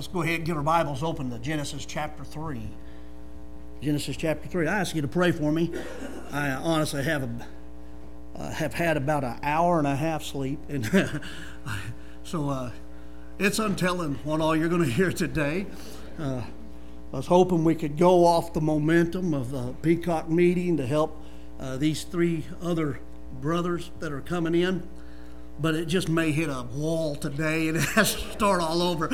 Let's go ahead and get our Bibles open to Genesis chapter 3. Genesis chapter 3. I ask you to pray for me. I honestly have had about an hour and a half sleep, and so it's untelling what all you're going to hear today. I was hoping we could go off the momentum of the Peacock meeting to help these three other brothers that are coming in. But it just may hit a wall today and it has to start all over.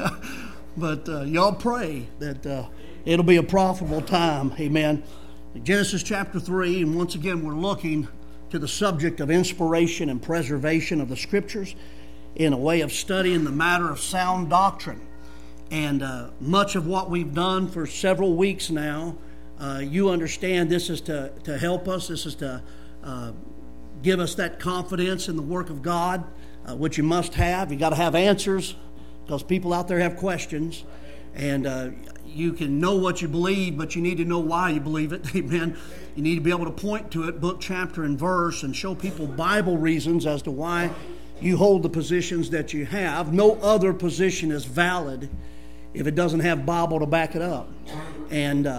But y'all pray that it'll be a profitable time. Amen. Genesis chapter 3, and once again we're looking to the subject of inspiration and preservation of the Scriptures in a way of studying the matter of sound doctrine. And much of what we've done for several weeks now, you understand this is to help us. This is to give us that confidence in the work of God, which you must have. You got to have answers because people out there have questions. And you can know what you believe, but you need to know why you believe it. Amen. You need to be able to point to it, book, chapter, and verse, and show people Bible reasons as to why you hold the positions that you have. No other position is valid if it doesn't have Bible to back it up. And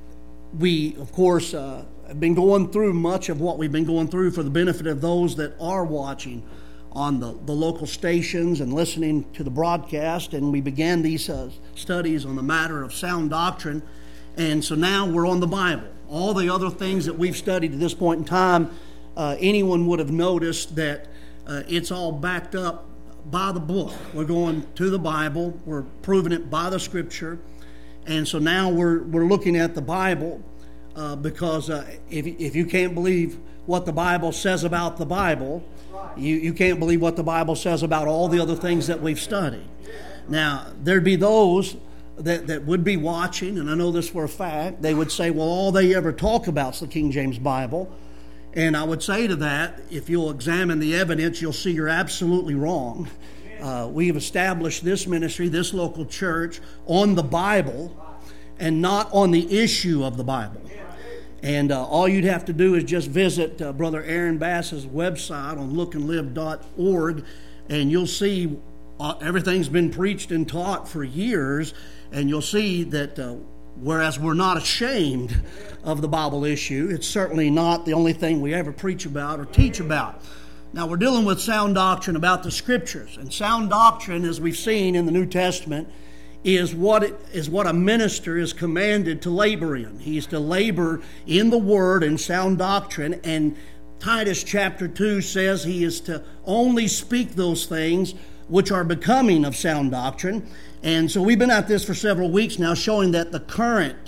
we, of course, have been going through much of what we've been going through for the benefit of those that are watching on the local stations and listening to the broadcast. And we began these studies on the matter of sound doctrine. And so now we're on the Bible. All the other things that we've studied at this point in time, anyone would have noticed that it's all backed up by the book. We're going to the Bible. We're proving it by the Scripture. And so now we're looking at the Bible because if you can't believe what the Bible says about the Bible, you can't believe what the Bible says about all the other things that we've studied. Now, there'd be those that would be watching, and I know this for a fact, they would say, well, all they ever talk about is the King James Bible. And I would say to that, if you'll examine the evidence, you'll see you're absolutely wrong. We've established this ministry, this local church, on the Bible and not on the issue of the Bible. And all you'd have to do is just visit Brother Aaron Bass's website on lookandlive.org, and you'll see everything's been preached and taught for years, and you'll see that whereas we're not ashamed of the Bible issue, it's certainly not the only thing we ever preach about or teach about. Now, we're dealing with sound doctrine about the Scriptures, and sound doctrine, as we've seen in the New Testament, is what a minister is commanded to labor in. He's to labor in the Word and sound doctrine, and Titus chapter 2 says he is to only speak those things which are becoming of sound doctrine. And so we've been at this for several weeks now, showing that the current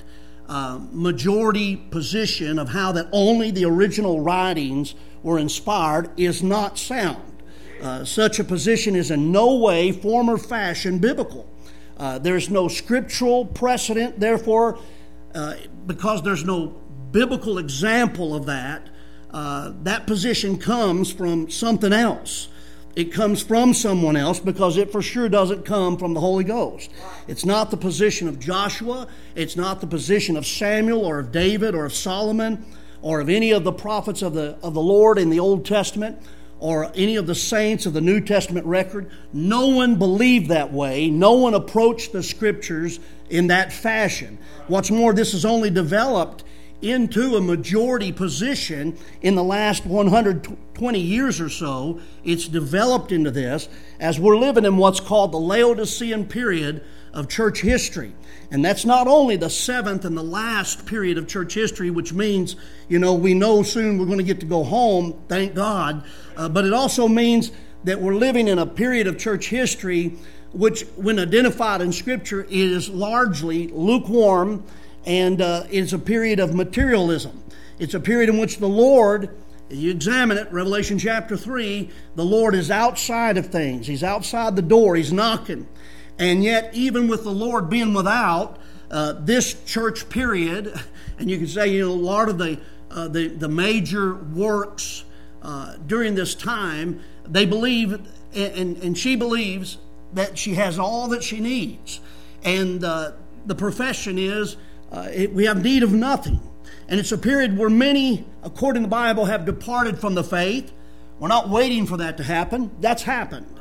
majority position of how that only the original writings were inspired is not sound. Such a position is in no way, form, or fashion biblical. There's no scriptural precedent, therefore, because there's no biblical example of that, that position comes from something else. It comes from someone else because it for sure doesn't come from the Holy Ghost. It's not the position of Joshua. It's not the position of Samuel or of David or of Solomon or of any of the prophets of the Lord in the Old Testament or any of the saints of the New Testament record. No one believed that way. No one approached the Scriptures in that fashion. What's more, this has only developed into a majority position in the last 120 years or so. It's developed into this as we're living in what's called the Laodicean period of church history. And that's not only the seventh and the last period of church history, which means, we know soon we're going to get to go home, thank God, but it also means that we're living in a period of church history which, when identified in Scripture, is largely lukewarm, and it's a period of materialism. It's a period in which the Lord, you examine it, Revelation chapter 3, the Lord is outside of things. He's outside the door. He's knocking. And yet, even with the Lord being without, this church period, and you can say, a lot of the major works during this time, they believe, and she believes that she has all that she needs. And the profession is, we have need of nothing. And it's a period where many, according to the Bible, have departed from the faith. We're not waiting for that to happen. That's happened.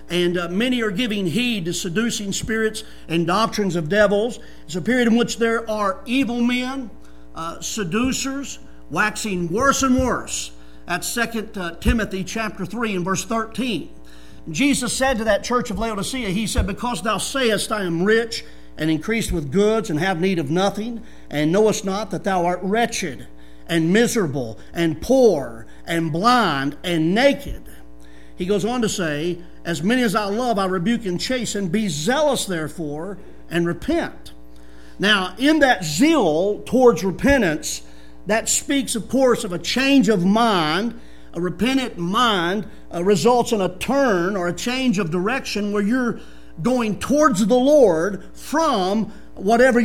And many are giving heed to seducing spirits and doctrines of devils. It's a period in which there are evil men, seducers, waxing worse and worse. That's 2 Timothy chapter 3 and verse 13. Jesus said to that church of Laodicea, he said, because thou sayest, I am rich and increased with goods and have need of nothing, and knowest not that thou art wretched and miserable and poor and blind and naked. He goes on to say, as many as I love, I rebuke and chasten. Be zealous, therefore, and repent. Now, in that zeal towards repentance, that speaks, of course, of a change of mind. A repentant mind results in a turn or a change of direction where you're going towards the Lord from whatever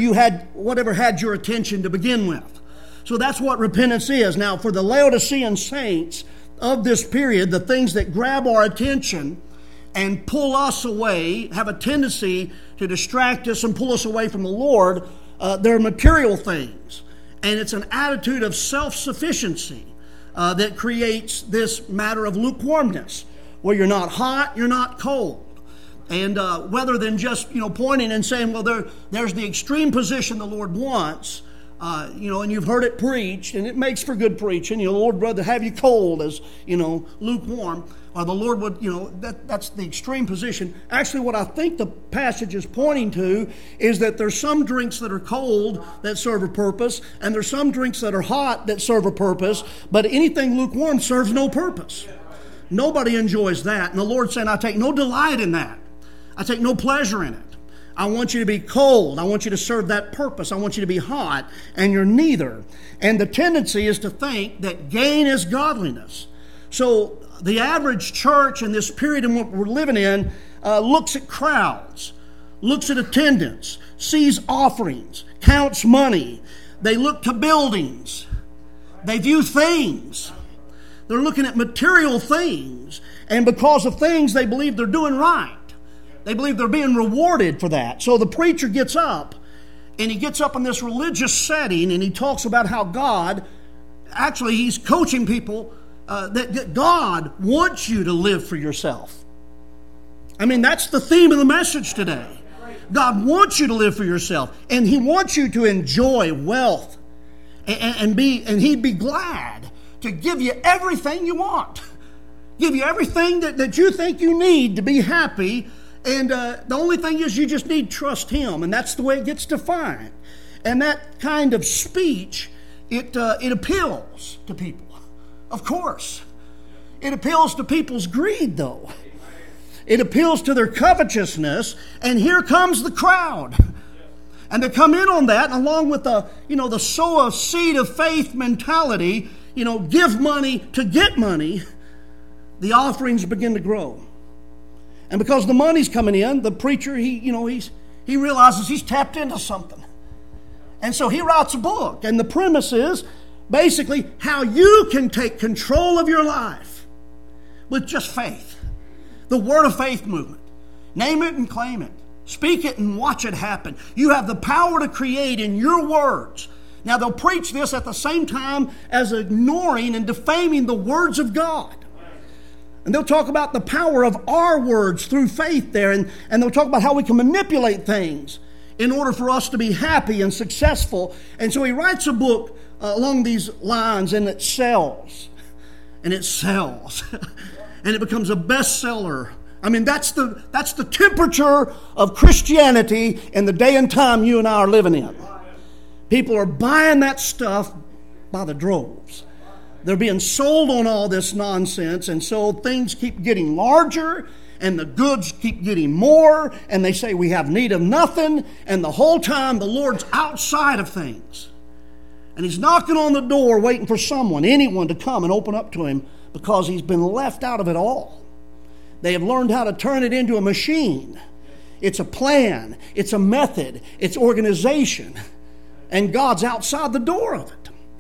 had your attention to begin with. So that's what repentance is. Now, for the Laodicean saints of this period, the things that grab our attention and pull us away, have a tendency to distract us and pull us away from the Lord, they're material things. And it's an attitude of self-sufficiency that creates this matter of lukewarmness, where you're not hot, you're not cold. And rather than just pointing and saying, well, there's the extreme position the Lord wants, and you've heard it preached, and it makes for good preaching. The Lord would rather have you cold as lukewarm, or the Lord would that's the extreme position. Actually, what I think the passage is pointing to is that there's some drinks that are cold that serve a purpose, and there's some drinks that are hot that serve a purpose, but anything lukewarm serves no purpose. Nobody enjoys that, and the Lord's saying, I take no delight in that. I take no pleasure in it. I want you to be cold. I want you to serve that purpose. I want you to be hot, and you're neither. And the tendency is to think that gain is godliness. So the average church in this period in what we're living in looks at crowds, looks at attendance, sees offerings, counts money. They look to buildings. They view things. They're looking at material things. And because of things, they believe they're doing right. They believe they're being rewarded for that. So the preacher gets up, and he gets up in this religious setting, and he talks about how God, actually he's coaching people that God wants you to live for yourself. I mean, that's the theme of the message today. God wants you to live for yourself, and He wants you to enjoy wealth, and He'd be glad to give you everything you want, give you everything that you think you need to be happy. And the only thing is you just need to trust Him, and that's the way it gets defined. And that kind of speech, it appeals to people. Of course. It appeals to people's greed, though. It appeals to their covetousness, and here comes the crowd. And they come in on that, and along with the sow a seed of faith mentality, give money to get money, the offerings begin to grow. And because the money's coming in, the preacher, he realizes he's tapped into something. And so he writes a book. And the premise is basically how you can take control of your life with just faith. The Word of Faith movement. Name it and claim it. Speak it and watch it happen. You have the power to create in your words. Now they'll preach this at the same time as ignoring and defaming the words of God. And they'll talk about the power of our words through faith there. And they'll talk about how we can manipulate things in order for us to be happy and successful. And so he writes a book along these lines, and it sells. And it sells. And it becomes a bestseller. I mean, that's the temperature of Christianity in the day and time you and I are living in. People are buying that stuff by the droves. They're being sold on all this nonsense, and so things keep getting larger, and the goods keep getting more, and they say we have need of nothing, and the whole time the Lord's outside of things. And He's knocking on the door waiting for anyone to come and open up to Him, because He's been left out of it all. They have learned how to turn it into a machine. It's a plan. It's a method. It's organization. And God's outside the door of it.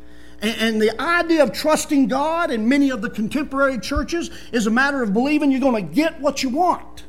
And the idea of trusting God in many of the contemporary churches is a matter of believing you're going to get what you want.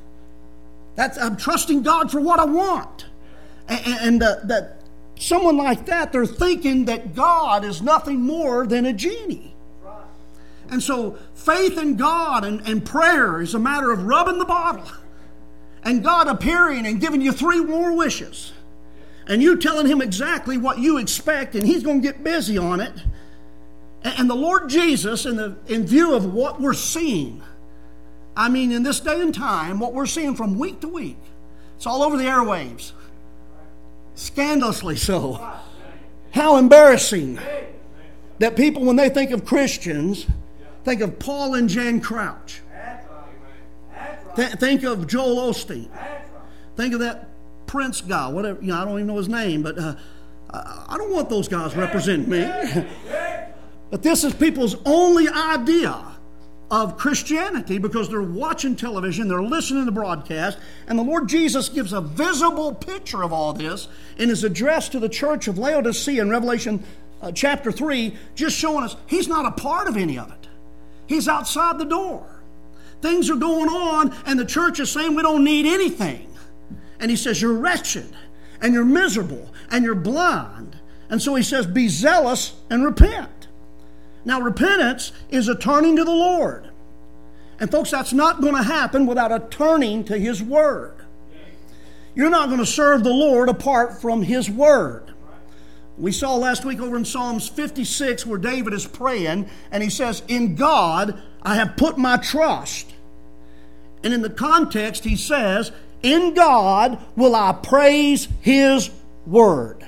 I'm trusting God for what I want. And that someone like that, they're thinking that God is nothing more than a genie. And so faith in God and prayer is a matter of rubbing the bottle and God appearing and giving you 3 more wishes. And you telling Him exactly what you expect, and He's going to get busy on it. And the Lord Jesus, in view of what we're seeing, I mean, in this day and time, what we're seeing from week to week, it's all over the airwaves. Scandalously so. How embarrassing that people, when they think of Christians, think of Paul and Jan Crouch. Think of Joel Osteen. Think of that Prince guy, whatever. I don't even know his name, but I don't want those guys representing me. But this is people's only idea of Christianity because they're watching television, they're listening to broadcast, and the Lord Jesus gives a visible picture of all this in His address to the church of Laodicea in Revelation chapter 3, just showing us He's not a part of any of it. He's outside the door. Things are going on, and the church is saying we don't need anything. And He says, you're wretched, and you're miserable, and you're blind. And so He says, be zealous and repent. Now, repentance is a turning to the Lord. And folks, that's not going to happen without a turning to His Word. You're not going to serve the Lord apart from His Word. We saw last week over in Psalms 56 where David is praying, and he says, in God I have put my trust. And in the context he says, in God will I praise His Word.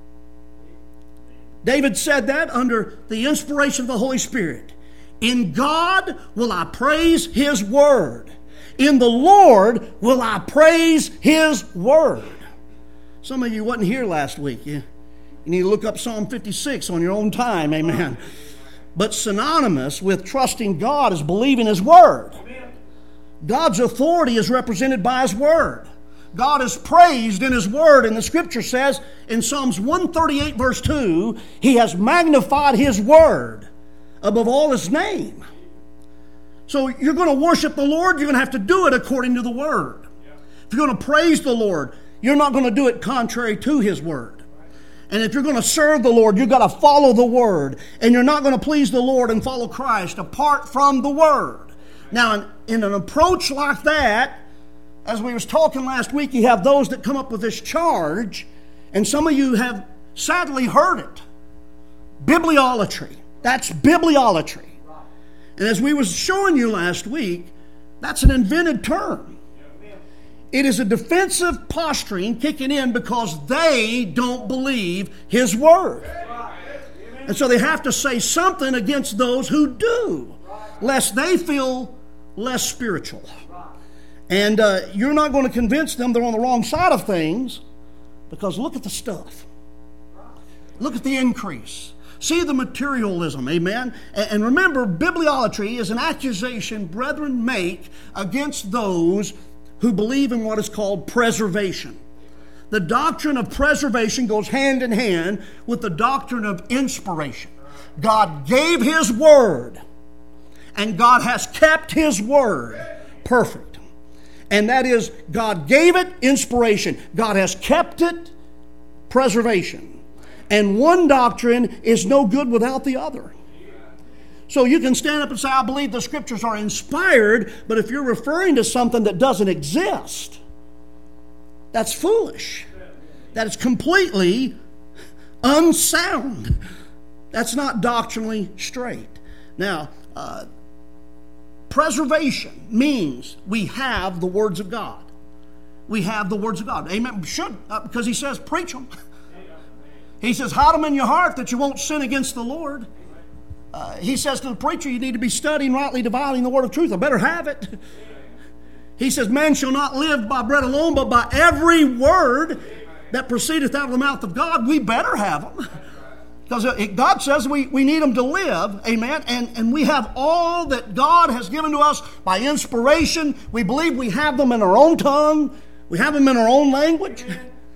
David said that under the inspiration of the Holy Spirit. In God will I praise His Word. In the Lord will I praise His Word. Some of you wasn't here last week. You need to look up Psalm 56 on your own time. Amen. But synonymous with trusting God is believing His Word. God's authority is represented by His Word. God is praised in His Word, and the Scripture says in Psalms 138 verse 2, He has magnified His Word above all His name. So you're going to worship the Lord, you're going to have to do it according to the Word. If you're going to praise the Lord, you're not going to do it contrary to His Word. And if you're going to serve the Lord, you've got to follow the Word. And you're not going to please the Lord and follow Christ apart from the Word. Now, in an approach like that, as we was talking last week, you have those that come up with this charge, and some of you have sadly heard it. Bibliolatry. That's bibliolatry. And as we was showing you last week, that's an invented term. It is a defensive posturing kicking in because they don't believe His Word. And so they have to say something against those who do, lest they feel less spiritual. And you're not going to convince them they're on the wrong side of things, because look at the stuff. Look at the increase. See the materialism, amen? And remember, bibliolatry is an accusation brethren make against those who believe in what is called preservation. The doctrine of preservation goes hand in hand with the doctrine of inspiration. God gave His Word, and God has kept His Word perfect. And that is, God gave it inspiration. God has kept it preservation. And one doctrine is no good without the other. So you can stand up and say, I believe the Scriptures are inspired, but if you're referring to something that doesn't exist, that's foolish. That is completely unsound. That's not doctrinally straight. Now, preservation means we have the words of God. We have the words of God. Amen. We should, because He says, preach them. He says, hide them in your heart that you won't sin against the Lord. He says to the preacher, you need to be studying, rightly dividing the word of truth. I better have it. He says, man shall not live by bread alone, but by every word that proceedeth out of the mouth of God. We better have them. Because God says we need them to live, amen, and we have all that God has given to us by inspiration. We believe we have them in our own tongue. We have them in our own language.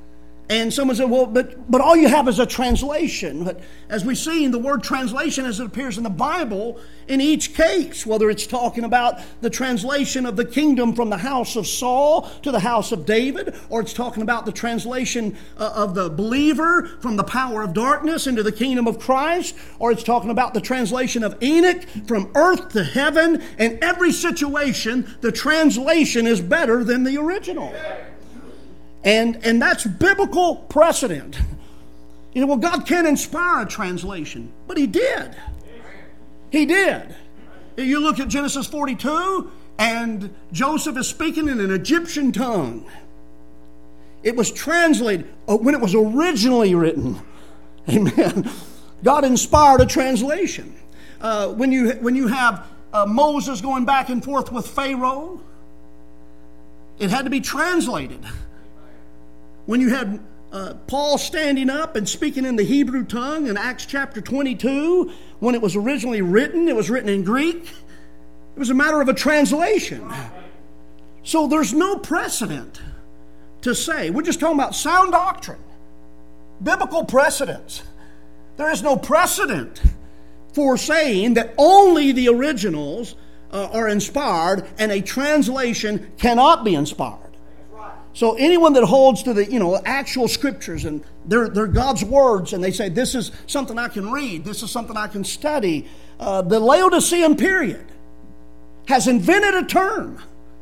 And someone said, well, but all you have is a translation. But as we've seen, the word translation as it appears in the Bible, in each case, whether it's talking about the translation of the kingdom from the house of Saul to the house of David, or it's talking about the translation of the believer from the power of darkness into the kingdom of Christ, or it's talking about the translation of Enoch from earth to heaven. In every situation, the translation is better than the original. And that's biblical precedent. You know, well, God can't inspire a translation, but He did. He did. You look at Genesis 42, and Joseph is speaking in an Egyptian tongue. It was translated when it was originally written. Amen. God inspired a translation. When you have Moses going back and forth with Pharaoh, it had to be translated. When you had Paul standing up and speaking in the Hebrew tongue in Acts chapter 22, when it was originally written, it was written in Greek. It was a matter of a translation. So there's no precedent to say. We're just talking about sound doctrine, biblical precedents. There is no precedent for saying that only the originals are inspired and a translation cannot be inspired. So anyone that holds to the actual scriptures and they're God's words, and they say this is something I can read, this is something I can study, the Laodicean period has invented a term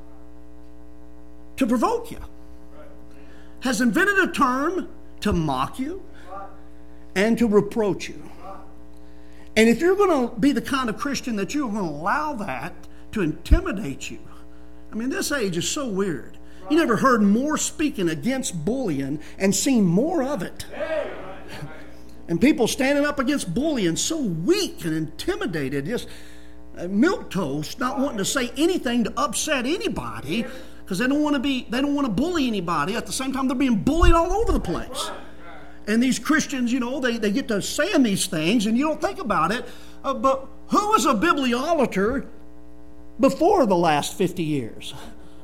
to provoke you, has invented a term to mock you and to reproach you. And if you're going to be the kind of Christian that you're going to allow that to intimidate you, I mean, this age is so weird. You never heard more speaking against bullying and seen more of it. And people standing up against bullying so weak and intimidated, just milquetoast, not wanting to say anything to upset anybody because they don't want to bully anybody. At the same time, they're being bullied all over the place. And these Christians, they get to saying these things and you don't think about it. But who was a bibliolater before the last 50 years?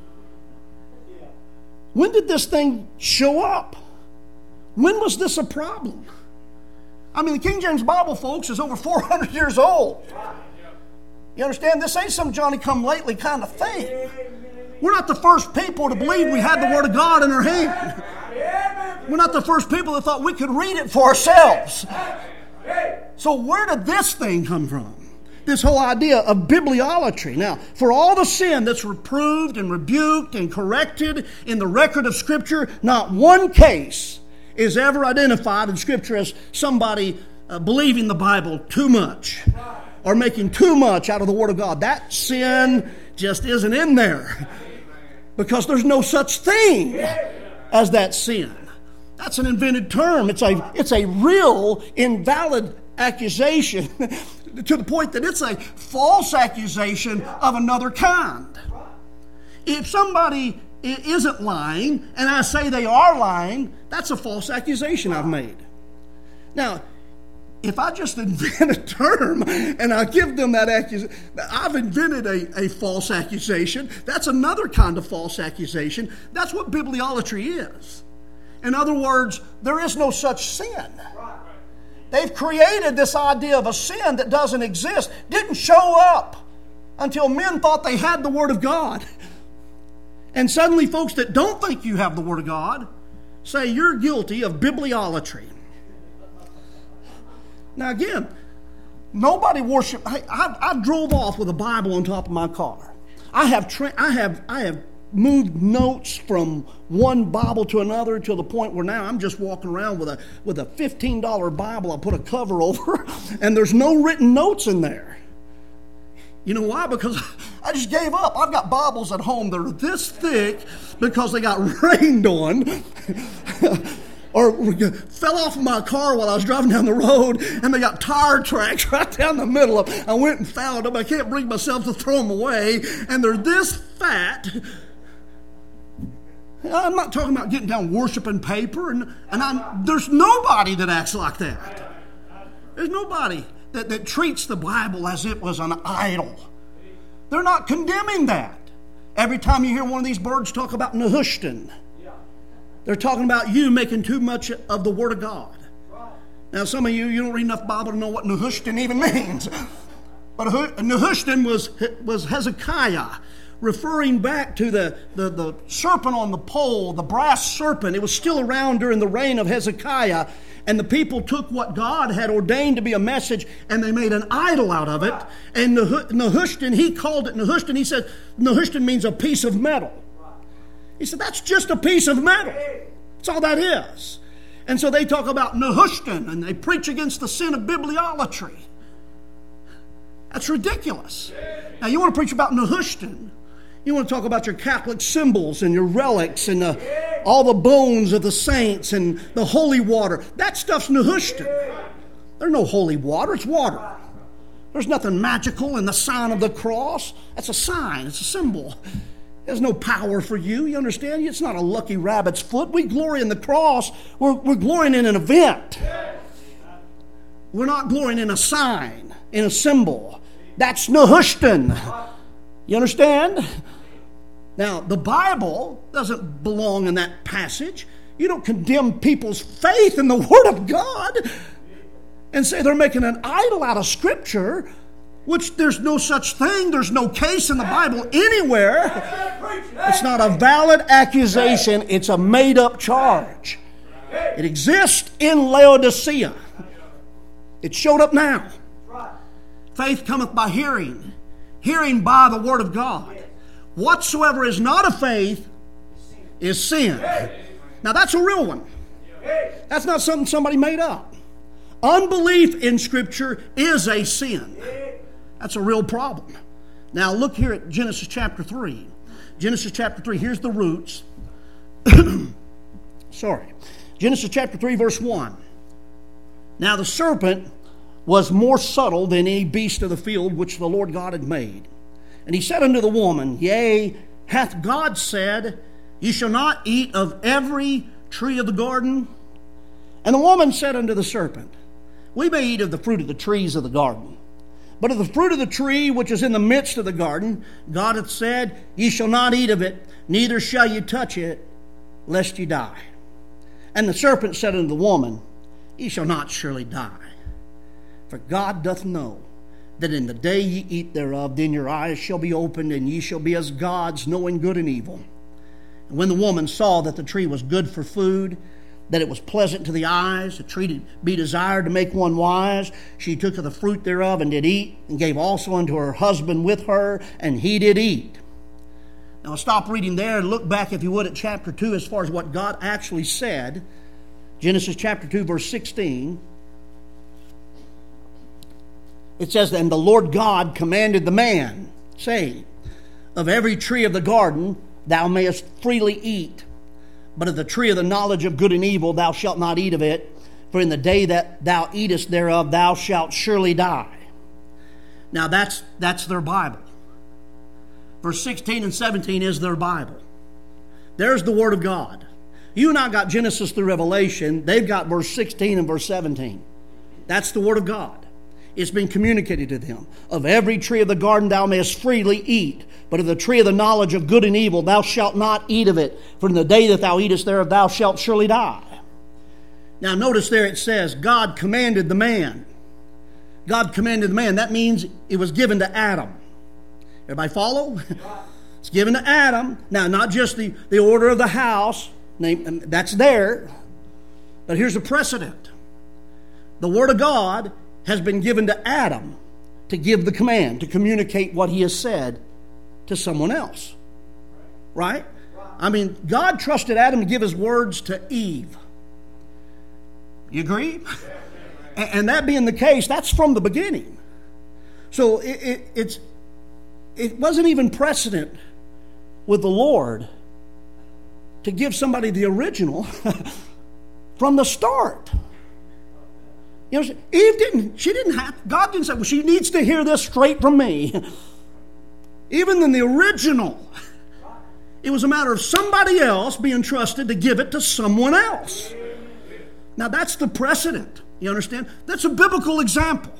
When did this thing show up? When was this a problem? I mean, the King James Bible, folks, is over 400 years old. You understand? This ain't some Johnny-come-lately kind of thing. We're not the first people to believe we had the Word of God in our hand. We're not the first people that thought we could read it for ourselves. So where did this thing come from? This whole idea of bibliolatry. Now, for all the sin that's reproved and rebuked and corrected in the record of Scripture, not one case is ever identified in Scripture as somebody believing the Bible too much or making too much out of the Word of God. That sin just isn't in there because there's no such thing as that sin. That's an invented term. It's a real invalid accusation to the point that it's a false accusation of another kind. If somebody isn't lying and I say they are lying, that's a false accusation I've made. Now, if I just invent a term and I give them that accusation, I've invented a false accusation. That's another kind of false accusation. That's what bibliolatry is. In other words, there is no such sin. They've created this idea of a sin that doesn't exist, didn't show up until men thought they had the Word of God. And suddenly folks that don't think you have the Word of God say you're guilty of bibliolatry. Now again, nobody worship. I drove off with a Bible on top of my car. I have moved notes from one Bible to another to the point where now I'm just walking around with a $15 Bible I put a cover over, and there's no written notes in there. You know why? Because I just gave up. I've got Bibles at home that are this thick because they got rained on or fell off of my car while I was driving down the road, and they got tire tracks right down the middle of them. I went and found them. I can't bring myself to throw them away, and they're this fat. I'm not talking about getting down worshiping paper, and there's nobody that acts like that. There's nobody that treats the Bible as it was an idol. They're not condemning that. Every time you hear one of these birds talk about Nehushtan, They're talking about you making too much of the Word of God. Now, some of you don't read enough Bible to know what Nehushtan even means. But Nehushtan was Hezekiah, referring back to the serpent on the pole, the brass serpent. It was still around during the reign of Hezekiah. And the people took what God had ordained to be a message and they made an idol out of it. And Nehushtan, he called it Nehushtan. He said, Nehushtan means a piece of metal. He said, that's just a piece of metal. That's all that is. And so they talk about Nehushtan and they preach against the sin of bibliolatry. That's ridiculous. Now, you want to preach about Nehushtan. You want to talk about your Catholic symbols and your relics and all the bones of the saints and the holy water. That stuff's Nehushtan. There's no holy water. It's water. There's nothing magical in the sign of the cross. That's a sign. It's a symbol. There's no power for you. You understand? It's not a lucky rabbit's foot. We glory in the cross. We're glorying in an event. We're not glorying in a sign, in a symbol. That's Nehushtan. You understand? Now, the Bible doesn't belong in that passage. You don't condemn people's faith in the Word of God and say they're making an idol out of Scripture, which there's no such thing. There's no case in the Bible anywhere. It's not a valid accusation. It's a made-up charge. It exists in Laodicea. It showed up now. Faith cometh by hearing. Hearing by the Word of God. Whatsoever is not of faith is sin. Now that's a real one. That's not something somebody made up. Unbelief in Scripture is a sin. That's a real problem. Now look here at Genesis chapter 3. Genesis chapter 3, here's the roots. Genesis chapter 3, verse 1. Now the serpent was more subtle than any beast of the field which the Lord God had made. And he said unto the woman, Yea, hath God said, Ye shall not eat of every tree of the garden? And the woman said unto the serpent, We may eat of the fruit of the trees of the garden. But of the fruit of the tree which is in the midst of the garden, God hath said, Ye shall not eat of it, neither shall ye touch it, lest ye die. And the serpent said unto the woman, Ye shall not surely die. For God doth know that in the day ye eat thereof, then your eyes shall be opened, and ye shall be as gods, knowing good and evil. And when the woman saw that the tree was good for food, that it was pleasant to the eyes, a tree to be desired to make one wise, she took of the fruit thereof and did eat, and gave also unto her husband with her, and he did eat. Now stop reading there and look back, if you would, at chapter 2 as far as what God actually said. Genesis chapter 2, verse 16. It says, And the Lord God commanded the man, saying, Of every tree of the garden thou mayest freely eat, but of the tree of the knowledge of good and evil thou shalt not eat of it, for in the day that thou eatest thereof thou shalt surely die. Now that's their Bible. Verse 16 and 17 is their Bible. There's the Word of God. You and I got Genesis through Revelation. They've got verse 16 and verse 17. That's the Word of God. It's been communicated to them. Of every tree of the garden thou mayest freely eat, but of the tree of the knowledge of good and evil thou shalt not eat of it, for in the day that thou eatest thereof thou shalt surely die. Now notice there it says, God commanded the man. God commanded the man. That means it was given to Adam. Everybody follow? It's given to Adam. Now, not just the order of the house. That's there. But here's a precedent. The Word of God has been given to Adam to give the command, to communicate what he has said to someone else. Right? I mean, God trusted Adam to give his words to Eve. You agree? And that being the case, that's from the beginning. So it wasn't even precedent with the Lord to give somebody the original from the start. You know, God didn't say, well, she needs to hear this straight from me. Even in the original, it was a matter of somebody else being trusted to give it to someone else. Now, that's the precedent. You understand? That's a biblical example.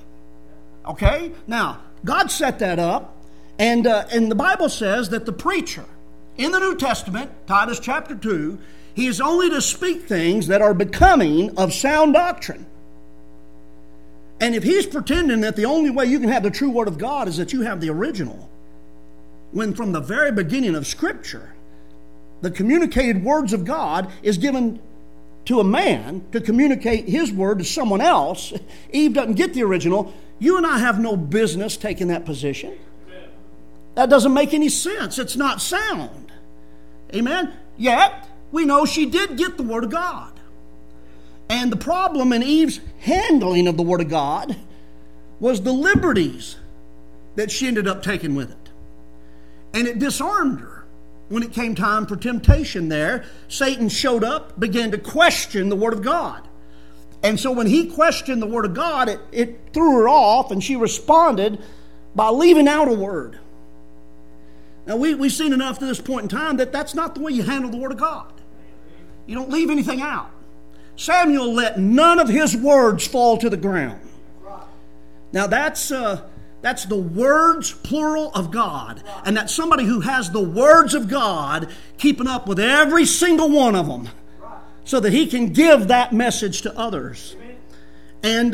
Okay? Now, God set that up, and the Bible says that the preacher in the New Testament, Titus chapter 2, he is only to speak things that are becoming of sound doctrine. And if he's pretending that the only way you can have the true Word of God is that you have the original, when from the very beginning of Scripture, the communicated words of God is given to a man to communicate his word to someone else. Eve doesn't get the original. You and I have no business taking that position. That doesn't make any sense. It's not sound. Amen? Yet, we know she did get the Word of God. And the problem in Eve's handling of the Word of God was the liberties that she ended up taking with it. And it disarmed her. When it came time for temptation there, Satan showed up, began to question the Word of God. And so when he questioned the Word of God, it threw her off, and she responded by leaving out a word. Now, we've seen enough to this point in time that that's not the way you handle the Word of God. You don't leave anything out. Samuel let none of his words fall to the ground. Now, that's the words, plural, of God. And that's somebody who has the words of God, keeping up with every single one of them, so that he can give that message to others. And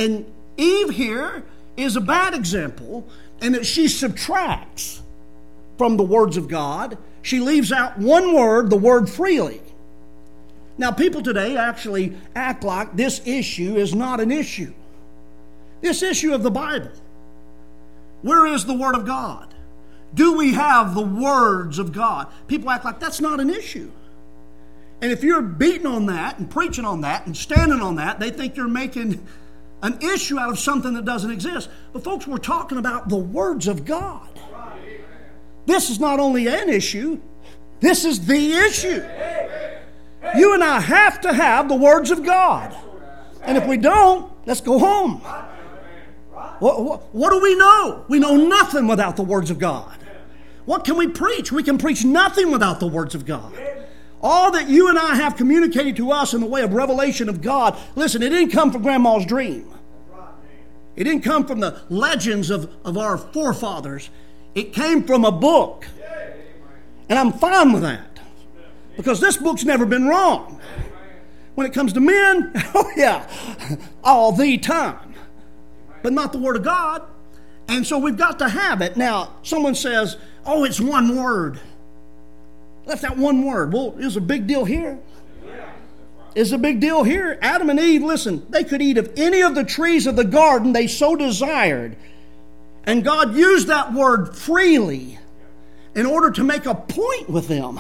Eve here is a bad example in that she subtracts from the words of God. She leaves out one word, the word freely. Now, people today actually act like this issue is not an issue. This issue of the Bible. Where is the Word of God? Do we have the words of God? People act like that's not an issue. And if you're beating on that and preaching on that and standing on that, they think you're making an issue out of something that doesn't exist. But folks, we're talking about the words of God. This is not only an issue, this is the issue. You and I have to have the words of God. And if we don't, let's go home. What do we know? We know nothing without the words of God. What can we preach? We can preach nothing without the words of God. All that you and I have communicated to us in the way of revelation of God, listen, it didn't come from Grandma's dream. It didn't come from the legends of our forefathers. It came from a book. And I'm fine with that. Because this book's never been wrong. When it comes to men, oh yeah, all the time. But not the Word of God. And so we've got to have it. Now, someone says, oh, it's one word. Left that one word. Well, is a big deal here. Is a big deal here. Adam and Eve, listen, they could eat of any of the trees of the garden they so desired. And God used that word freely in order to make a point with them.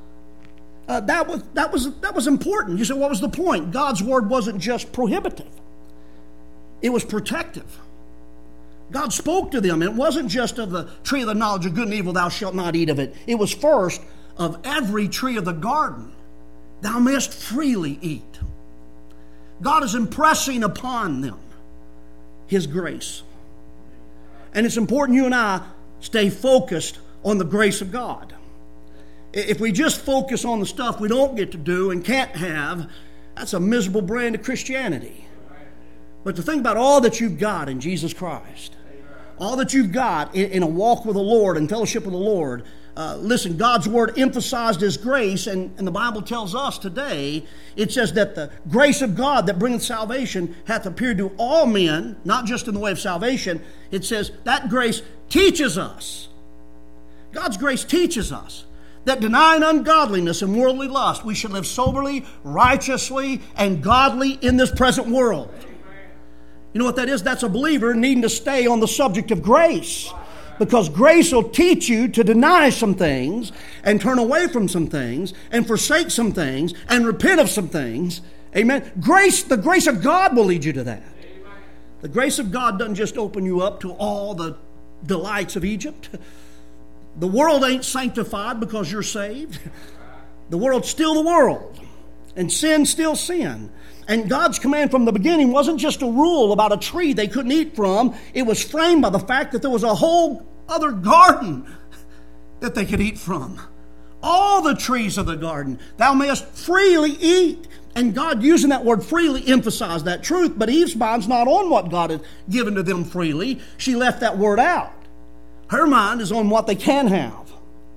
That was important. You say, what was the point? God's word wasn't just prohibitive. It was protective. God spoke to them. It wasn't just of the tree of the knowledge of good and evil, thou shalt not eat of it. It was first of every tree of the garden, thou mayest freely eat. God is impressing upon them His grace. And it's important you and I stay focused on the grace of God. If we just focus on the stuff we don't get to do and can't have, that's a miserable brand of Christianity. But to think about all that you've got in Jesus Christ, all that you've got in a walk with the Lord and fellowship with the Lord, listen, God's Word emphasized His grace, and the Bible tells us today, it says that the grace of God that bringeth salvation hath appeared to all men, not just in the way of salvation. It says that grace teaches us. God's grace teaches us that denying ungodliness and worldly lust, we should live soberly, righteously, and godly in this present world. You know what that is? That's a believer needing to stay on the subject of grace. Because grace will teach you to deny some things and turn away from some things and forsake some things and repent of some things. Amen. The grace of God will lead you to that. The grace of God doesn't just open you up to all the delights of Egypt. The world ain't sanctified because you're saved. The world's still the world. And sin's still sin. And God's command from the beginning wasn't just a rule about a tree they couldn't eat from. It was framed by the fact that there was a whole other garden that they could eat from. All the trees of the garden thou mayest freely eat. And God, using that word freely, emphasized that truth. But Eve's mind's not on what God had given to them freely. She left that word out. Her mind is on what they can have.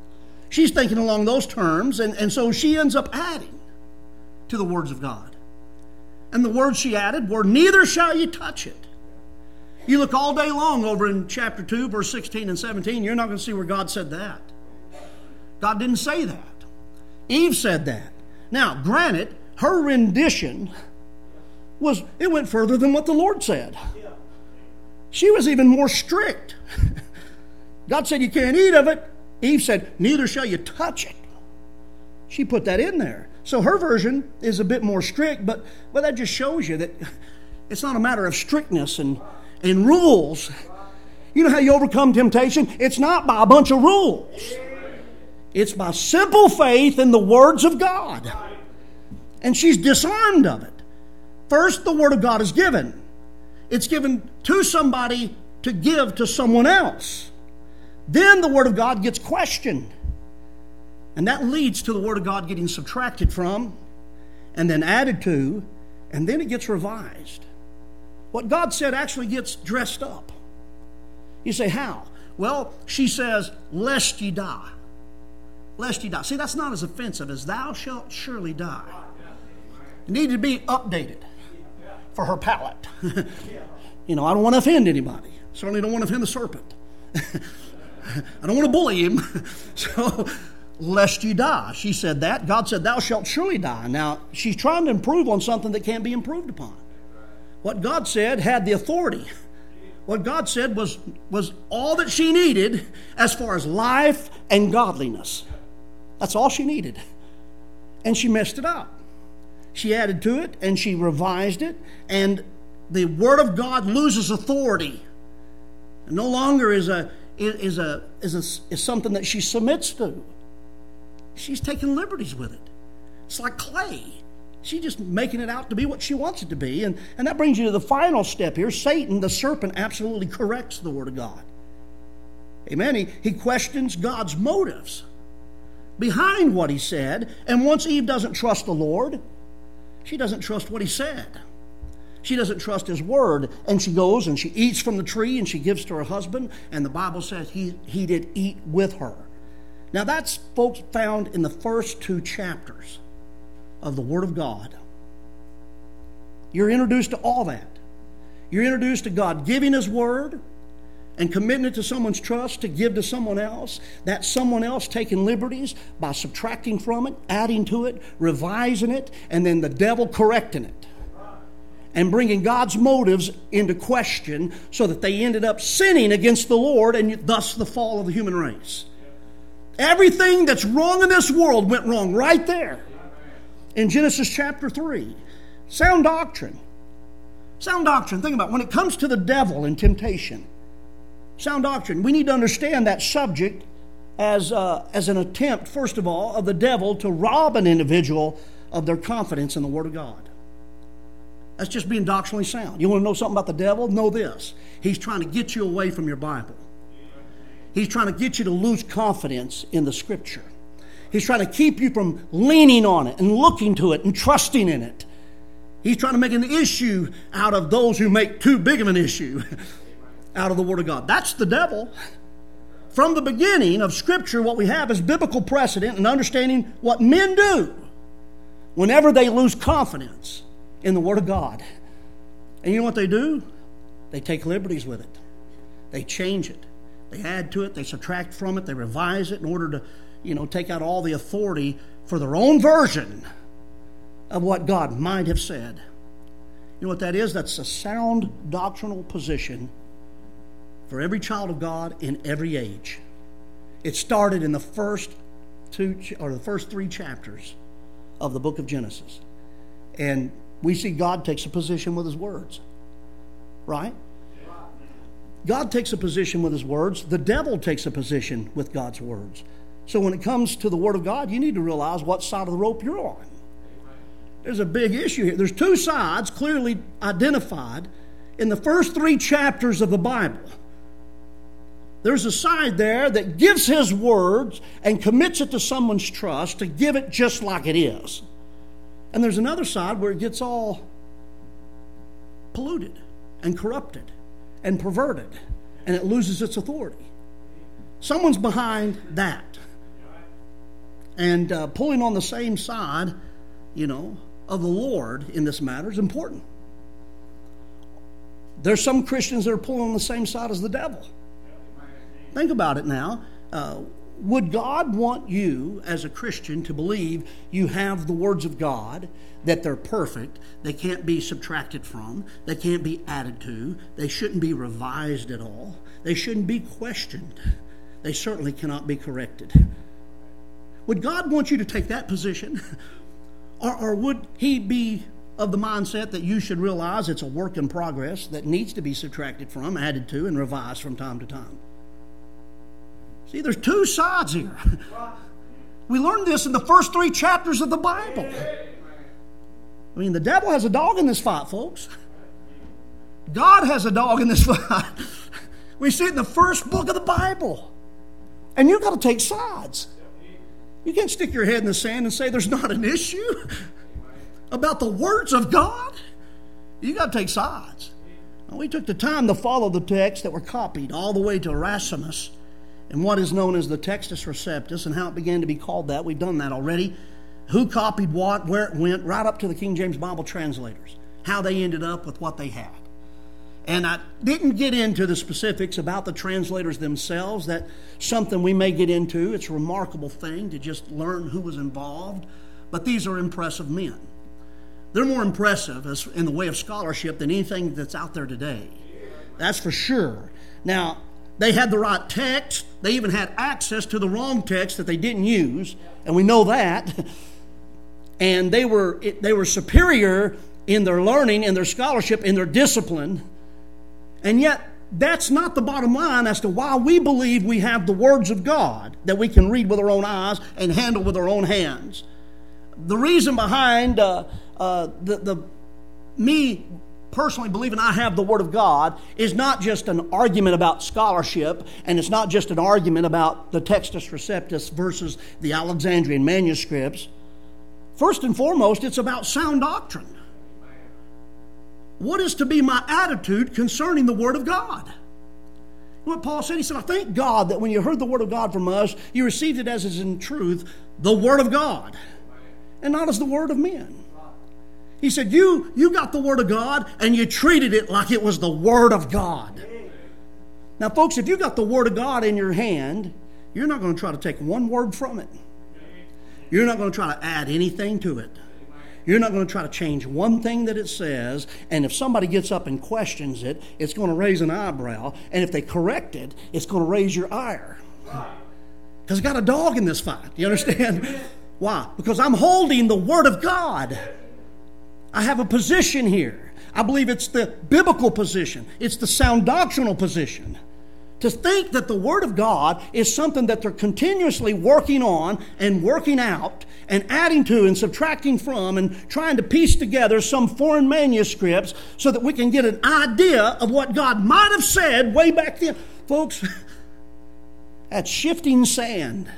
She's thinking along those terms, and so she ends up adding to the words of God. And the words she added were, neither shall you touch it. You look all day long over in chapter 2, verse 16 and 17, you're not going to see where God said that. God didn't say that. Eve said that. Now, granted, her rendition it went further than what the Lord said. She was even more strict. God said you can't eat of it. Eve said, neither shall you touch it. She put that in there. So her version is a bit more strict, but that just shows you that it's not a matter of strictness and rules. You know how you overcome temptation? It's not by a bunch of rules. It's by simple faith in the words of God. And she's disarmed of it. First, the Word of God is given. It's given to somebody to give to someone else. Then the Word of God gets questioned. And that leads to the Word of God getting subtracted from, and then added to, and then it gets revised. What God said actually gets dressed up. You say, how? Well, she says, lest ye die. Lest ye die. See, that's not as offensive as thou shalt surely die. It needed to be updated for her palate. I don't want to offend anybody. Certainly don't want to offend the serpent. I don't want to bully him. So, lest you die. She said that. God said, thou shalt surely die. Now, she's trying to improve on something that can't be improved upon. What God said had the authority. What God said was all that she needed as far as life and godliness. That's all she needed. And she messed it up. She added to it and she revised it, and the Word of God loses authority. It no longer is something that she submits to. She's taking liberties with it. It's like clay. She's just making it out to be what she wants it to be. And that brings you to the final step here. Satan, the serpent, absolutely corrects the Word of God. Amen. He questions God's motives behind what he said. And once Eve doesn't trust the Lord, she doesn't trust what he said. She doesn't trust his word. And she goes and she eats from the tree and she gives to her husband. And the Bible says he did eat with her. Now that's, folks, found in the first 2 chapters of the Word of God. You're introduced to all that. You're introduced to God giving His Word and committing it to someone's trust to give to someone else. That someone else taking liberties by subtracting from it, adding to it, revising it, and then the devil correcting it and bringing God's motives into question so that they ended up sinning against the Lord and thus the fall of the human race. Everything that's wrong in this world went wrong right there in Genesis chapter 3. Sound doctrine. Sound doctrine. Think about it. When it comes to the devil and temptation, sound doctrine, we need to understand that subject as an attempt, first of all, of the devil to rob an individual of their confidence in the Word of God. That's just being doctrinally sound. You want to know something about the devil? Know this. He's trying to get you away from your Bible. He's trying to get you to lose confidence in the Scripture. He's trying to keep you from leaning on it and looking to it and trusting in it. He's trying to make an issue out of those who make too big of an issue out of the Word of God. That's the devil. From the beginning of Scripture, what we have is biblical precedent and understanding what men do whenever they lose confidence in the Word of God. And you know what they do? They take liberties with it. They change it. They add to it, they subtract from it, they revise it in order to, take out all the authority for their own version of what God might have said. You know what that is? That's a sound doctrinal position for every child of God in every age. It started in the first 3 chapters of the book of Genesis. And we see God takes a position with His words. Right? God takes a position with His words. The devil takes a position with God's words. So when it comes to the Word of God, you need to realize what side of the rope you're on. There's a big issue here. There's 2 sides clearly identified in the first 3 chapters of the Bible. There's a side there that gives His words and commits it to someone's trust to give it just like it is. And there's another side where it gets all polluted and corrupted and perverted, and it loses its authority. Someone's behind that. And pulling on the same side, of the Lord in this matter is important. There's some Christians that are pulling on the same side as the devil. Think about it now. Would God want you as a Christian to believe you have the words of God, that they're perfect, they can't be subtracted from, they can't be added to, they shouldn't be revised at all, they shouldn't be questioned, they certainly cannot be corrected? Would God want you to take that position? Or would He be of the mindset that you should realize it's a work in progress that needs to be subtracted from, added to, and revised from time to time? See, there's two sides here. We learned this in the first 3 chapters of the Bible. I mean, the devil has a dog in this fight, folks. God has a dog in this fight. We see it in the first book of the Bible. And you've got to take sides. You can't stick your head in the sand and say there's not an issue about the words of God. You got to take sides. Now, we took the time to follow the texts that were copied all the way to Erasmus and what is known as the Textus Receptus and how it began to be called that. We've done that already. Who copied what, where it went, right up to the King James Bible translators, how they ended up with what they had. And I didn't get into the specifics about the translators themselves. That's something we may get into. It's a remarkable thing to just learn who was involved. But these are impressive men. They're more impressive in the way of scholarship than anything that's out there today. That's for sure. Now, they had the right text. They even had access to the wrong text that they didn't use, and we know that. And they were superior in their learning, in their scholarship, in their discipline. And yet, that's not the bottom line as to why we believe we have the words of God that we can read with our own eyes and handle with our own hands. The reason behind me personally believing I have the Word of God is not just an argument about scholarship, and it's not just an argument about the Textus Receptus versus the Alexandrian manuscripts. First and foremost, it's about sound doctrine. What is to be my attitude concerning the Word of God? What Paul said, he said, I thank God that when you heard the Word of God from us, you received it as is in truth, the Word of God, and not as the word of men. He said, you got the Word of God, and you treated it like it was the Word of God. Now, folks, if you got the Word of God in your hand, you're not going to try to take one word from it. You're not going to try to add anything to it. You're not going to try to change one thing that it says, and if somebody gets up and questions it, it's going to raise an eyebrow, and if they correct it, it's going to raise your ire. Because it's got a dog in this fight. You understand? Why? Because I'm holding the Word of God. I have a position here. I believe it's the biblical position. It's the sound doctrinal position. To think that the Word of God is something that they're continuously working on and working out and adding to and subtracting from and trying to piece together some foreign manuscripts so that we can get an idea of what God might have said way back then. Folks, that's shifting sand.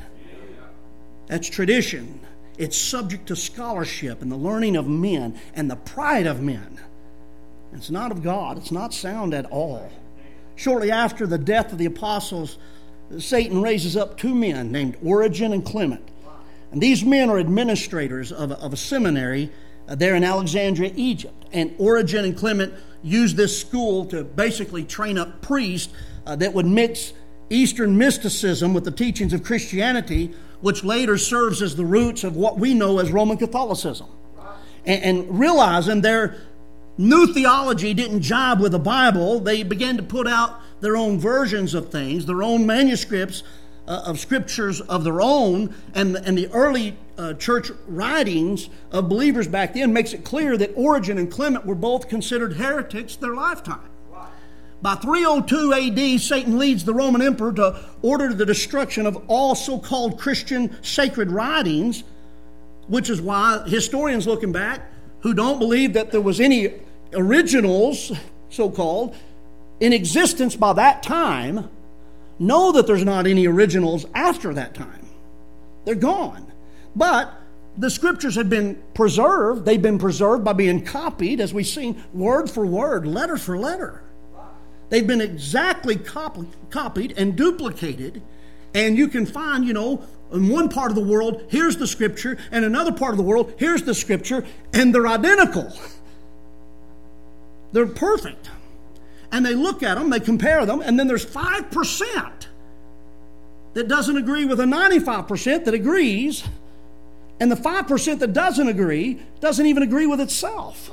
That's tradition. It's subject to scholarship and the learning of men and the pride of men. It's not of God. It's not sound at all. Shortly after the death of the apostles, Satan raises up 2 men named Origen and Clement. And these men are administrators of a seminary there in Alexandria, Egypt. And Origen and Clement used this school to basically train up priests that would mix Eastern mysticism with the teachings of Christianity, which later serves as the roots of what we know as Roman Catholicism. And realizing their new theology didn't jibe with the Bible, they began to put out their own versions of things, their own manuscripts of scriptures of their own, and the early church writings of believers back then makes it clear that Origen and Clement were both considered heretics their lifetime. By 302 AD, Satan leads the Roman emperor to order the destruction of all so-called Christian sacred writings, which is why historians looking back who don't believe that there was any originals, so-called, in existence by that time, know that there's not any originals after that time. They're gone. But the scriptures had been preserved. They've been preserved by being copied, as we've seen, word for word, letter for letter. They've been exactly copied and duplicated. And you can find, In one part of the world, here's the Scripture, and another part of the world, here's the Scripture, and they're identical. They're perfect. And they look at them, they compare them, and then there's 5% that doesn't agree with the 95% that agrees, and the 5% that doesn't agree doesn't even agree with itself.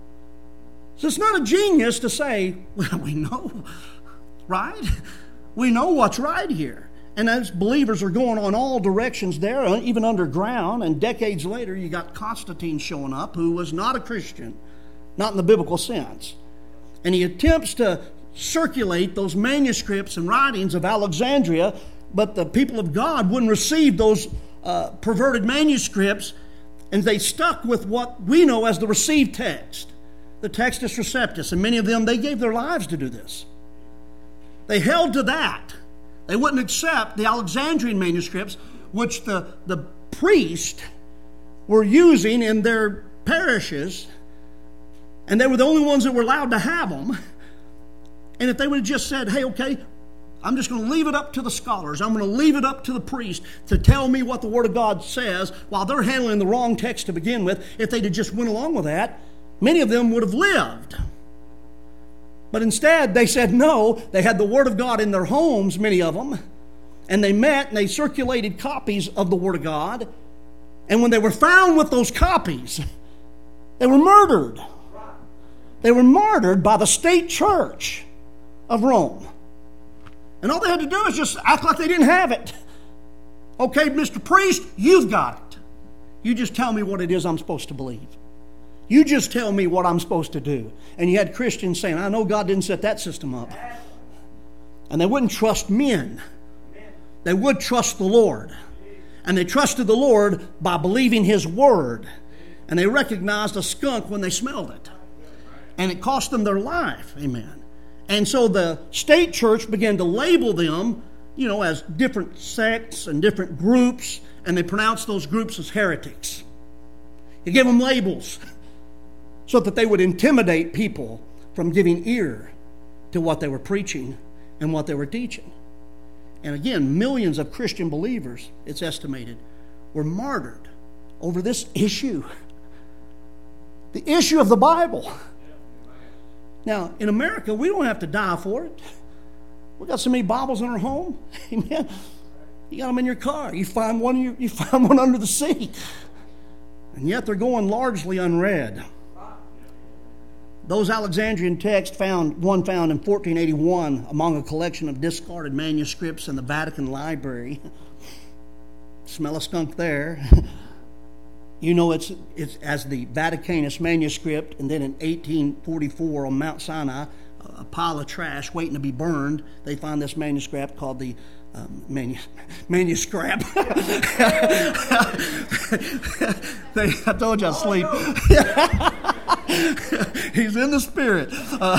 So it's not a genius to say, well, we know, right? We know what's right here. And as believers are going on all directions there, even underground, and decades later you got Constantine showing up, who was not a Christian, not in the biblical sense. And he attempts to circulate those manuscripts and writings of Alexandria, but the people of God wouldn't receive those perverted manuscripts, and they stuck with what we know as the received text, the Textus Receptus, and many of them, they gave their lives to do this. They held to that. They wouldn't accept the Alexandrian manuscripts, which the priests were using in their parishes, and they were the only ones that were allowed to have them. And if they would have just said, hey, okay, I'm just going to leave it up to the scholars, I'm going to leave it up to the priest to tell me what the Word of God says, while they're handling the wrong text to begin with, if they'd have just went along with that, many of them would have lived. But instead, they said no. They had the Word of God in their homes, many of them, and they met and they circulated copies of the Word of God. And when they were found with those copies, they were murdered. They were martyred by the state church of Rome. And all they had to do is just act like they didn't have it. Okay, Mr. Priest, you've got it. You just tell me what it is I'm supposed to believe. You just tell me what I'm supposed to do. And you had Christians saying, I know God didn't set that system up. And they wouldn't trust men. They would trust the Lord. And they trusted the Lord by believing His Word. And they recognized a skunk when they smelled it. And it cost them their life. Amen. And so the state church began to label them, as different sects and different groups. And they pronounced those groups as heretics. You give them labels so that they would intimidate people from giving ear to what they were preaching and what they were teaching. And again, millions of Christian believers, it's estimated, were martyred over this issue. The issue of the Bible. Now, in America, we don't have to die for it. We've got so many Bibles in our home. Amen. You got them in your car. You find one under the seat. And yet they're going largely unread. Those Alexandrian texts found in 1481 among a collection of discarded manuscripts in the Vatican Library. Smell a skunk there. It's as the Vaticanus manuscript, and then in 1844 on Mount Sinai, a pile of trash waiting to be burned, they find this manuscript called the manuscript. I told you I'd sleep. He's in the Spirit.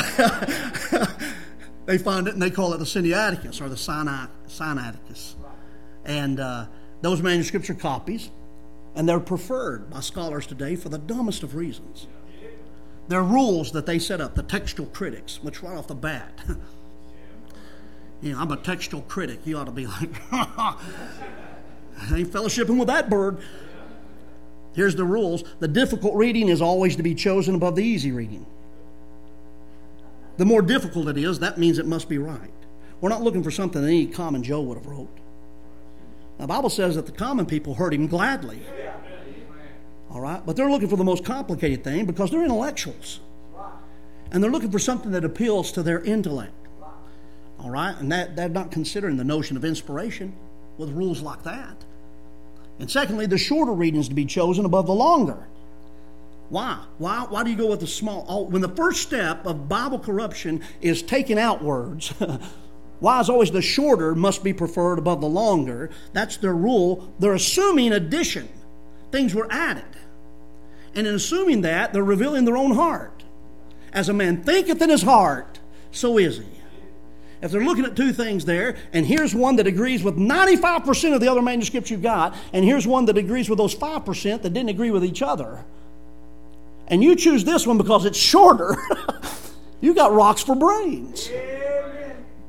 They find it and they call it the Sinaiticus or the Sinaiticus. And those manuscripts are copies, and they're preferred by scholars today for the dumbest of reasons. There are rules that they set up, the textual critics, which right off the bat, I'm a textual critic. You ought to be like, I ain't fellowshipping with that bird. Here's the rules. The difficult reading is always to be chosen above the easy reading. The more difficult it is, that means it must be right. We're not looking for something that any common Joe would have wrote. Now, the Bible says that the common people heard him gladly. All right? But they're looking for the most complicated thing because they're intellectuals. And they're looking for something that appeals to their intellect. All right? And they're not considering the notion of inspiration with rules like that. And secondly, the shorter readings to be chosen above the longer. Why? Why do you go with the small? When the first step of Bible corruption is taking out words, why is always the shorter must be preferred above the longer? That's their rule. They're assuming addition. Things were added. And in assuming that, they're revealing their own heart. As a man thinketh in his heart, so is he. If they're looking at two things there, and here's one that agrees with 95% of the other manuscripts you've got, and here's one that agrees with those 5% that didn't agree with each other, and you choose this one because it's shorter, you got rocks for brains.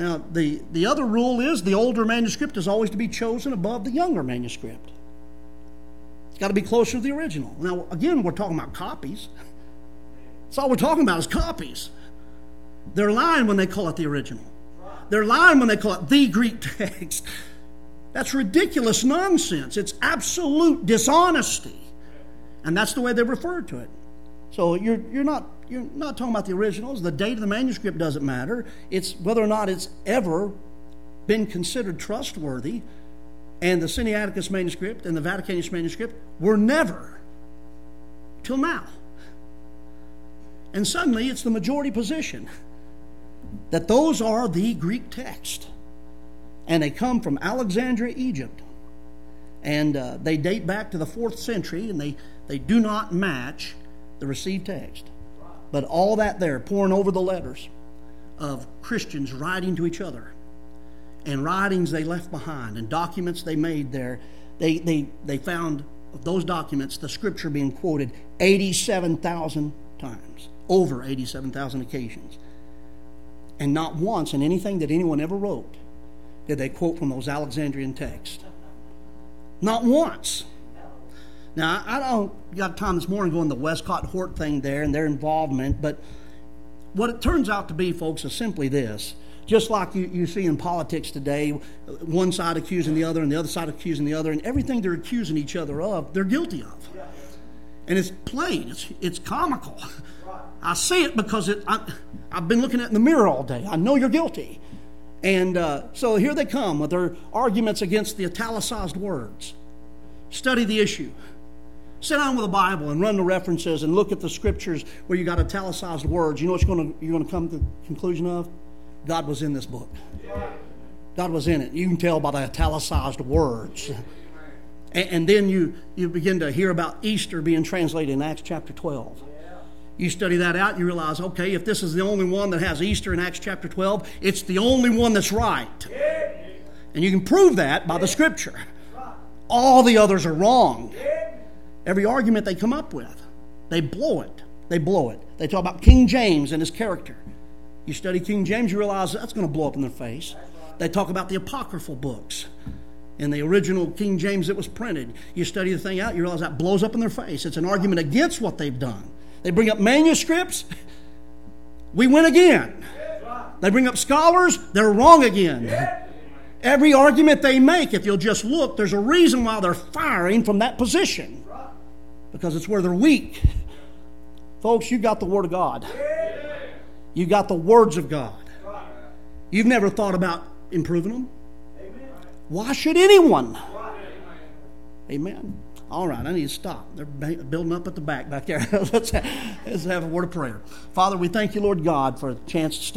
Now, the other rule is the older manuscript is always to be chosen above the younger manuscript. It's got to be closer to the original. Now, again, we're talking about copies. That's all we're talking about is copies. They're lying when they call it the original. They're lying when they call it the Greek text. That's ridiculous nonsense. It's absolute dishonesty. And that's the way they refer to it. So you're not talking about the originals. The date of the manuscript doesn't matter. It's whether or not it's ever been considered trustworthy. And the Sinaiticus manuscript and the Vaticanus manuscript were never, till now. And suddenly it's the majority position that those are the Greek text. And they come from Alexandria, Egypt. And they date back to the 4th century, and they do not match the received text. But all that there, pouring over the letters of Christians writing to each other, and writings they left behind, and documents they made there, they found of those documents the Scripture being quoted 87,000 times, over 87,000 occasions. And not once in anything that anyone ever wrote did they quote from those Alexandrian texts. Not once. Now, I don't got time this morning going to the Westcott Hort thing there and their involvement, but what it turns out to be, folks, is simply this. Just like you see in politics today, one side accusing the other and the other side accusing the other, and everything they're accusing each other of, they're guilty of. And it's plain. It's comical. I see it because I've been looking at it in the mirror all day. I know you're guilty. And so here they come with their arguments against the italicized words. Study the issue. Sit down with the Bible and run the references and look at the Scriptures where you got italicized words. You know what you're going to come to the conclusion of? God was in this book. God was in it. You can tell by the italicized words. And then you begin to hear about Easter being translated in Acts chapter 12. You study that out, you realize, okay, if this is the only one that has Easter in Acts chapter 12, it's the only one that's right. And you can prove that by the Scripture. All the others are wrong. Every argument they come up with, they blow it. They blow it. They talk about King James and his character. You study King James, you realize that's going to blow up in their face. They talk about the apocryphal books and the original King James that was printed. You study the thing out, you realize that blows up in their face. It's an argument against what they've done. They bring up manuscripts, we win again. They bring up scholars, they're wrong again. Every argument they make, if you'll just look, there's a reason why they're firing from that position. Because it's where they're weak. Folks, you got the Word of God. You got the words of God. You've never thought about improving them? Why should anyone? Amen. All right, I need to stop. They're building up at the back there. Let's have a word of prayer. Father, we thank you, Lord God, for a chance to study